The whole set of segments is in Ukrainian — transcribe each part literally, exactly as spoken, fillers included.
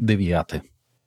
Дев'яте.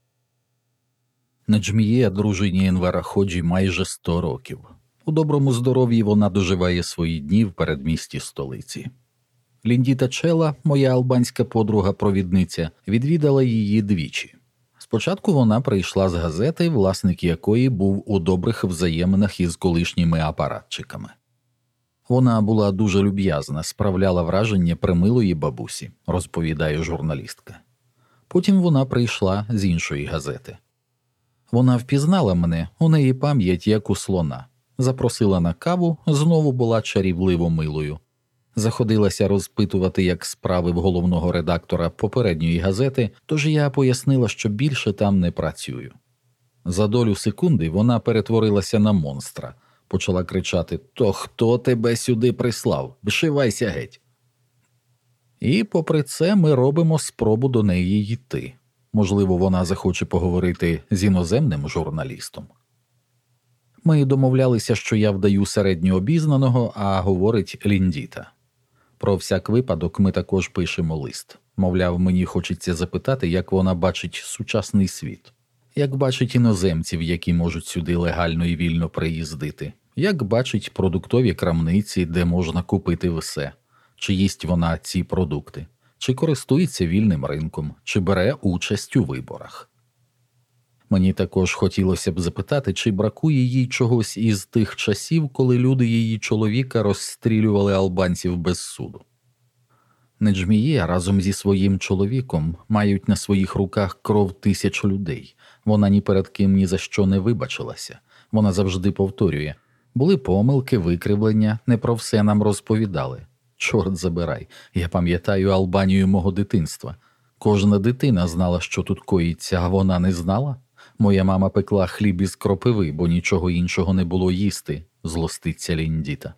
Неджміє, дружині Енвера Ходжі, майже сто років. У доброму здоров'ї вона доживає свої дні в передмісті столиці. Ліндіта Чела, моя албанська подруга-провідниця, відвідала її двічі. Спочатку вона прийшла з газети, власник якої був у добрих взаєминах із колишніми апаратчиками. Вона була дуже люб'язна, справляла враження примилої бабусі, розповідає журналістка. Потім вона прийшла з іншої газети. Вона впізнала мене, у неї пам'ять як у слона. Запросила на каву, знову була чарівливо милою. Заходилася розпитувати, як справи в головного редактора попередньої газети, тож я пояснила, що більше там не працюю. За долю секунди вона перетворилася на монстра. Почала кричати: «То хто тебе сюди прислав? Вшивайся геть!» І попри це ми робимо спробу до неї йти. Можливо, вона захоче поговорити з іноземним журналістом. Ми домовлялися, що я вдаю середньообізнаного, а говорить Ліндіта. Про всяк випадок ми також пишемо лист. Мовляв, мені хочеться запитати, як вона бачить сучасний світ. Як бачить іноземців, які можуть сюди легально і вільно приїздити. Як бачить продуктові крамниці, де можна купити все. Чи їсть вона ці продукти. Чи користується вільним ринком, чи бере участь у виборах. Мені також хотілося б запитати, чи бракує їй чогось із тих часів, коли люди її чоловіка розстрілювали албанців без суду. Неджміє разом зі своїм чоловіком мають на своїх руках кров тисяч людей. Вона ні перед ким ні за що не вибачилася. Вона завжди повторює: були помилки, викривлення, не про все нам розповідали. Чорт забирай, я пам'ятаю Албанію мого дитинства. Кожна дитина знала, що тут коїться, а вона не знала? Моя мама пекла хліб із кропиви, бо нічого іншого не було їсти, злоститься Ліндіта.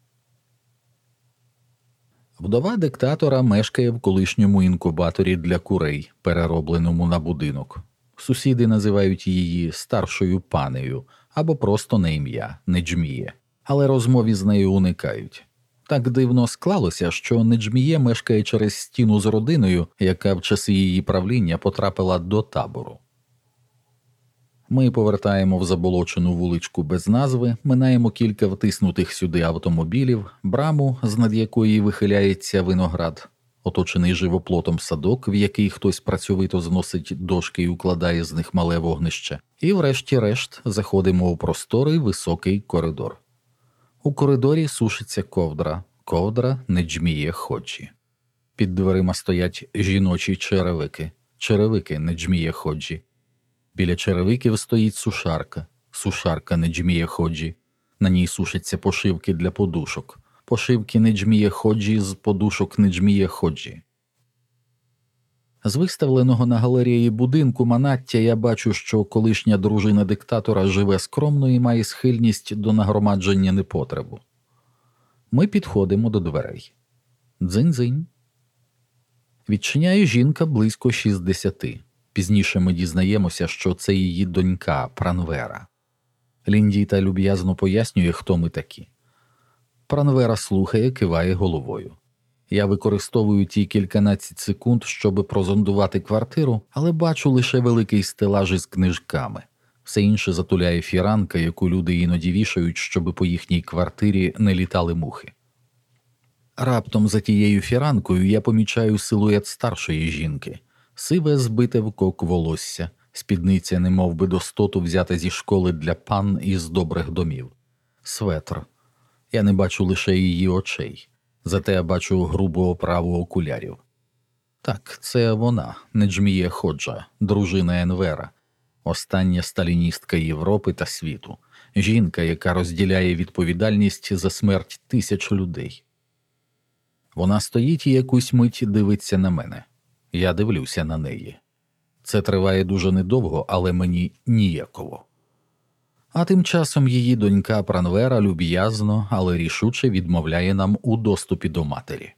Вдова диктатора мешкає в колишньому інкубаторі для курей, переробленому на будинок. Сусіди називають її старшою панею або просто на ім'я – Неджміє, але розмові з нею уникають. Так дивно склалося, що Неджміє мешкає через стіну з родиною, яка в часи її правління потрапила до табору. Ми повертаємо в заболочену вуличку без назви, минаємо кілька втиснутих сюди автомобілів, браму, з-над якої вихиляється виноград, оточений живоплотом садок, в який хтось працьовито зносить дошки і укладає з них мале вогнище, і врешті-решт заходимо у просторий високий коридор. У коридорі сушиться ковдра, ковдра Неджміє Ходжі. Під дверима стоять жіночі черевики, черевики Неджміє Ходжі. Біля черевиків стоїть сушарка, сушарка Неджміє Ходжі. На ній сушаться пошивки для подушок, пошивки Неджміє Ходжі з подушок Неджміє Ходжі. З виставленого на галереї будинку Манаття я бачу, що колишня дружина диктатора живе скромно і має схильність до нагромадження непотребу. Ми підходимо до дверей. Дзинь-дзинь. Відчиняє жінка близько шістдесяти. Пізніше ми дізнаємося, що це її донька Пранвера. Ліндіта люб'язно пояснює, хто ми такі. Пранвера слухає, киває головою. Я використовую ті кільканадцять секунд, щоб прозондувати квартиру, але бачу лише великий стелаж із книжками. Все інше затуляє фіранка, яку люди іноді вішають, щоб по їхній квартирі не літали мухи. Раптом за тією фіранкою я помічаю силует старшої жінки. Сиве збите в кок волосся, спідниця немов би достоту взята зі школи для пан із добрих домів. Светр. Я не бачу лише її очей. Зате я бачу грубу оправу окулярів. Так, це вона, Неджміє Ходжа, дружина Енвера, остання сталіністка Європи та світу, жінка, яка розділяє відповідальність за смерть тисяч людей. Вона стоїть і якусь мить дивиться на мене. Я дивлюся на неї. Це триває дуже недовго, але мені ніяково. А тим часом її донька Пранвера люб'язно, але рішуче відмовляє нам у доступі до матері.